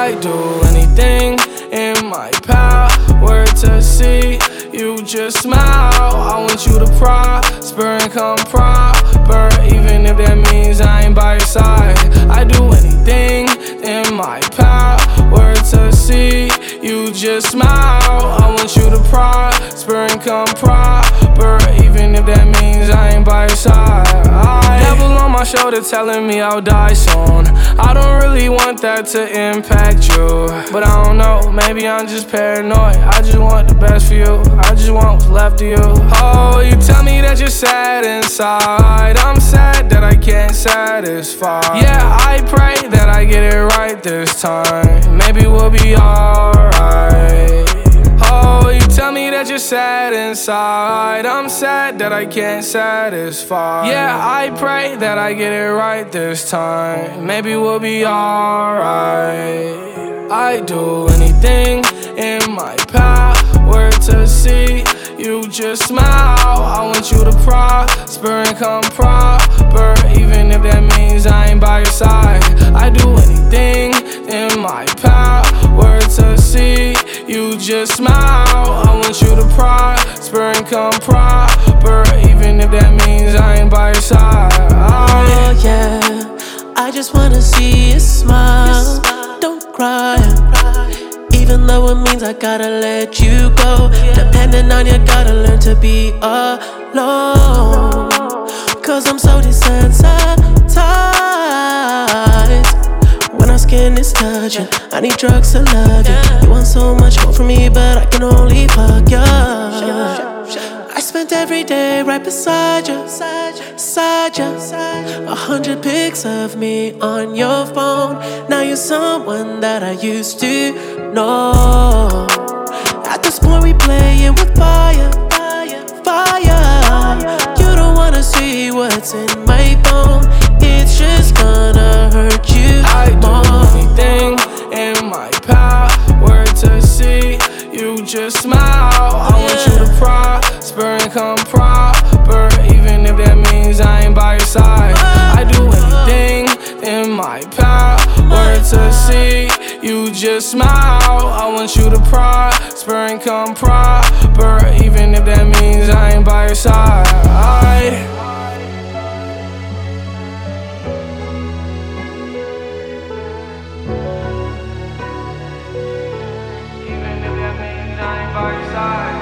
I'd do anything in my power to see you just smile. I want you to prosper and come proper, even if that means I ain't by your side. I'd do anything in my power to see you just smile. I want you to prosper and come proper, even if that means I ain't by your side. Devil on my shoulder telling me I'll die soon. I don't really want that to impact you, but I don't know, maybe I'm just paranoid. I just want the best for you, I just want what's left of you. Oh, you tell me that you're sad inside. I'm sad that I can't satisfy. Yeah, I pray that I get it right this time. Maybe we'll be alright. Oh, you tell me that you're sad inside. I'm sad that I can't satisfy. Yeah, I pray that I get it right this time. Maybe we'll be alright. I'd do anything in my power to see you just smile. I want you to prosper and come proper, even if that means I ain't by your side. I'd do anything in my power to see you just smile. I want you to prosper and come proper, even if that means I ain't by your side. Oh yeah, I just wanna see you smile. Don't cry, even though it means I gotta let you go. Depending on you, gotta learn to be alone. Cause I'm so desensitized when our skin is touching. I need drugs to love you. You want so much more from me, but I can only fuck you. I spent every day right beside you, 100 pics of me on your phone. Now you're someone that I used to know. At this point we playing with fire. You don't wanna see what's in my phone. It's just gonna hurt you more. I'd do anything in my power to see you just smile. I want you to prosper and come proper, even if that means I ain't by your side. I'd do anything in my power to see you just smile. I want you to prosper and come proper, even if that means I ain't by your side. Even if that means I ain't by your side.